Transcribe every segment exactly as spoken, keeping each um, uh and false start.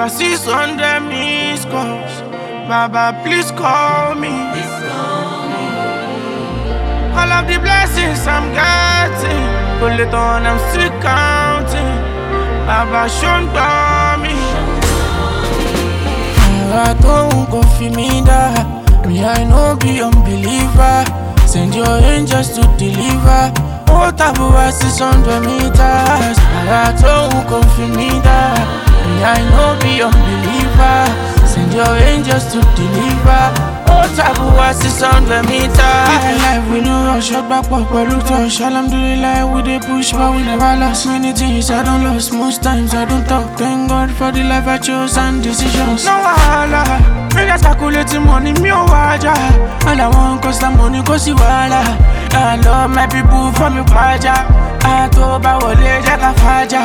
Over six hundred missed calls. Baba, please call me. All of the blessings I'm getting, pull it on, I'm still counting. Baba, show me. I don't go for me that. Me, I know be unbeliever. Send your angels to deliver. Oh, tabu six hundred meters. I don't go for me that. Me, I know be unbeliever. Send your angels to deliver. Oh, tabu six hundred meters. Living life we no rush, shot back up, but look touch. Alhamdulillah, we dey push, but we never lost. Many things I don't lost, most times I don't talk. Thank God for the life I chose and decisions. No wahala, me just calculating money, me oh waja. And I want cause the money cause you wala. I love my people from me paja. I told about what they just a faja.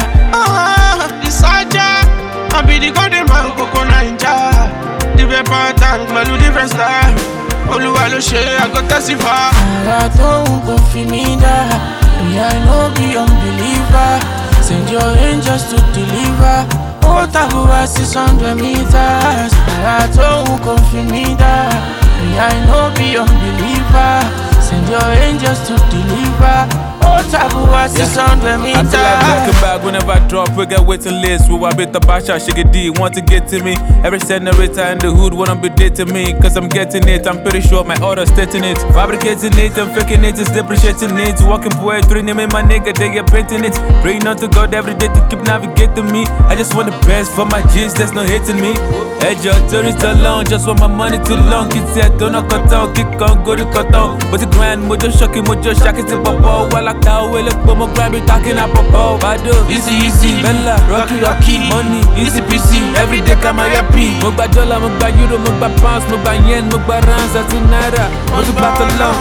Ah, the saja. I be the golden man, Coco Ninja. The paper tank, my new different style. Oluwa lo she, I go testify. I don't go for me that. Me, I know be unbeliever. Send your angels to deliver. Oh, tabu six hundred meters. I don't go for me that. Me, I know be unbeliever. Send your angels to deliver. Oh, tabu six hundred meters. I feel like looking back whenever I drop. We got waiting list. We want bit the basha, shake D, want to get to me. Every senator in the hood wanna be dating me. Cause I'm getting it, I'm pretty sure my order's stating it. Fabricating it, I'm faking it, it's depreciating it. Walking poetry, naming my nigga, they get painting it. Praying unto God every day to keep navigating me. I just want the best for my G's, there's no hating me. Hey, your tourist alone, just want my money too long. Kids said, don't knock cut out, kick on, go to cut out. But the grand, mojo shocking, mojo shocking to pop. While I now will look for my grind, be talking up pop. Bado, easy, easy, Bella, Rocky, Rocky, money, easy peasy. Every day come I happy. Mugba dollar, mugba euro, mugba pounds, mugba yen, mugba rands, that's naira. What's about the law?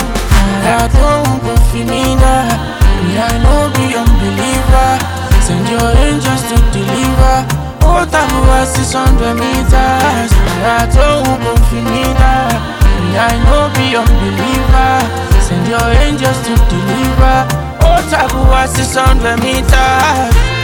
I don't go for me that. Me, I know be unbeliever. Send your angels to deliver. Oh, tabu six hundred meters. I don't go for me that. Me, I know be unbeliever. Send your angels to deliver. Oh, tabu six hundred meters.